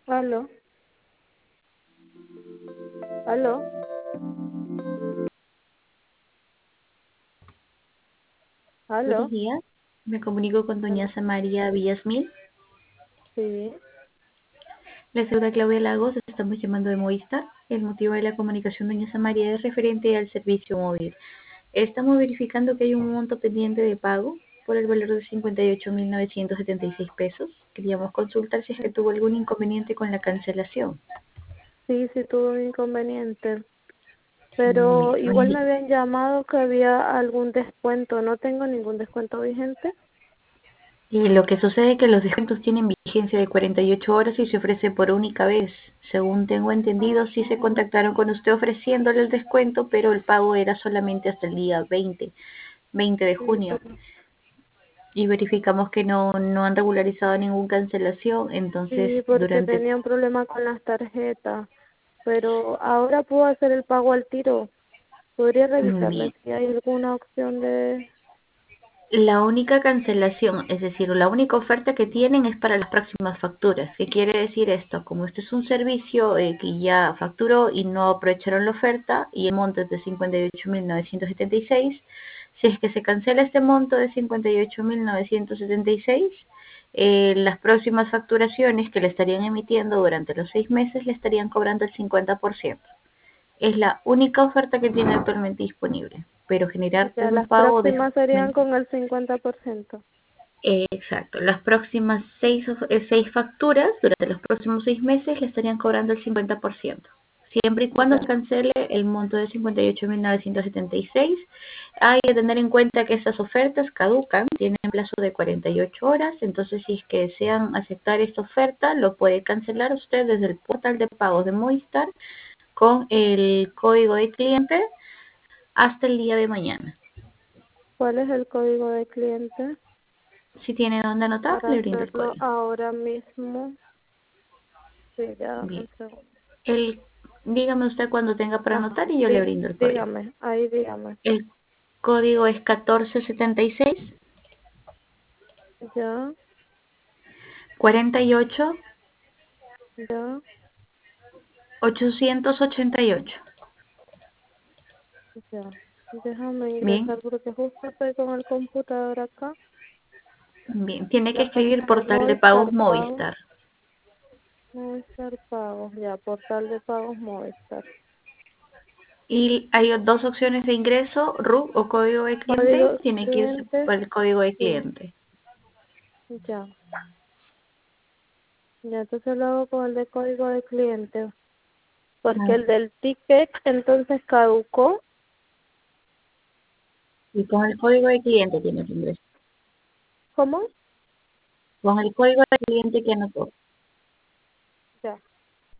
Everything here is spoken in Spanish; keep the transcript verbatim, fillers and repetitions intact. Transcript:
Aló, aló, Buenos aló, días, me comunico con doña aló. Samaría Villasmil. Sí, La saluda Claudia Lagos, estamos llamando de Movistar. El motivo de la comunicación, doña Samaría, es referente al servicio móvil. Estamos verificando que hay un monto pendiente de pago por el valor de cincuenta y ocho mil novecientos setenta y seis pesos. Queríamos consultar si es que tuvo algún inconveniente con la cancelación. sí, sí tuve un inconveniente, Mm, pero bien, igual me me- habían llamado que había algún descuento. No tengo ningún descuento vigente. Y lo que sucede es que los descuentos tienen vigencia de cuarenta y ocho horas y se ofrece por única vez. Según tengo entendido, sí se Ah, contactaron con usted ofreciéndole el descuento, pero el pago era solamente hasta el día veinte, veinte de sí, junio. pero, Y verificamos que no, no han regularizado ninguna cancelación, entonces sí, porque durante... tenía un problema con las tarjetas, pero ahora puedo hacer el pago al tiro. ¿Podría revisarle Bien. si hay alguna opción de...? La única cancelación, es decir, la única oferta que tienen es para las próximas facturas. ¿Qué quiere decir esto? Como este es un servicio eh, que ya facturó y no aprovecharon la oferta y el monto es de cincuenta y ocho mil novecientos setenta y seis, si es que se cancela este monto de cincuenta y ocho mil novecientos setenta y seis, eh, las próximas facturaciones que le estarían emitiendo durante los seis meses le estarían cobrando el cincuenta por ciento. Es la única oferta que tiene actualmente disponible, pero generarte Ya, un las pago de próximas serían con el cincuenta por ciento. eh, exacto. Las próximas seis, of- eh, seis facturas durante los próximos seis meses le estarían cobrando el cincuenta por ciento. Siempre y cuando se Ya, cancele el monto de cincuenta y ocho mil novecientos setenta y seis, hay que tener en cuenta que estas ofertas caducan, tienen plazo de cuarenta y ocho horas, entonces si es que desean aceptar esta oferta, lo puede cancelar usted desde el portal de pagos de Movistar con el código de cliente hasta el día de mañana. ¿cuál es el código de cliente? Si tiene dónde anotar, Para le brindo el hacerlo código. ahora mismo. Sí, ya dame Bien. un segundo. El, dígame usted cuando tenga para Ajá, anotar y yo le dí- brindo el código. dígame, ahí dígame. El código es catorce setenta y seis, Ya, cuarenta y ocho, ya, ochocientos ochenta y ocho. ya. Déjame Bien, ingresar porque justo estoy con el computador acá. bien. Tiene que La escribir página de portal de pagos Movistar Pagos. Movistar. Movistar Pagos, ya, portal de pagos Movistar. Y hay dos opciones de ingreso, R U C o código de cliente. Código Tiene que irse cliente, por el código de sí, cliente. ya. Ya, entonces lo hago con el de código de cliente. Porque Con- el del ticket entonces caducó. Y con el código de cliente tiene que ingresar. ¿Cómo? Con el código de cliente que anotó. Ya.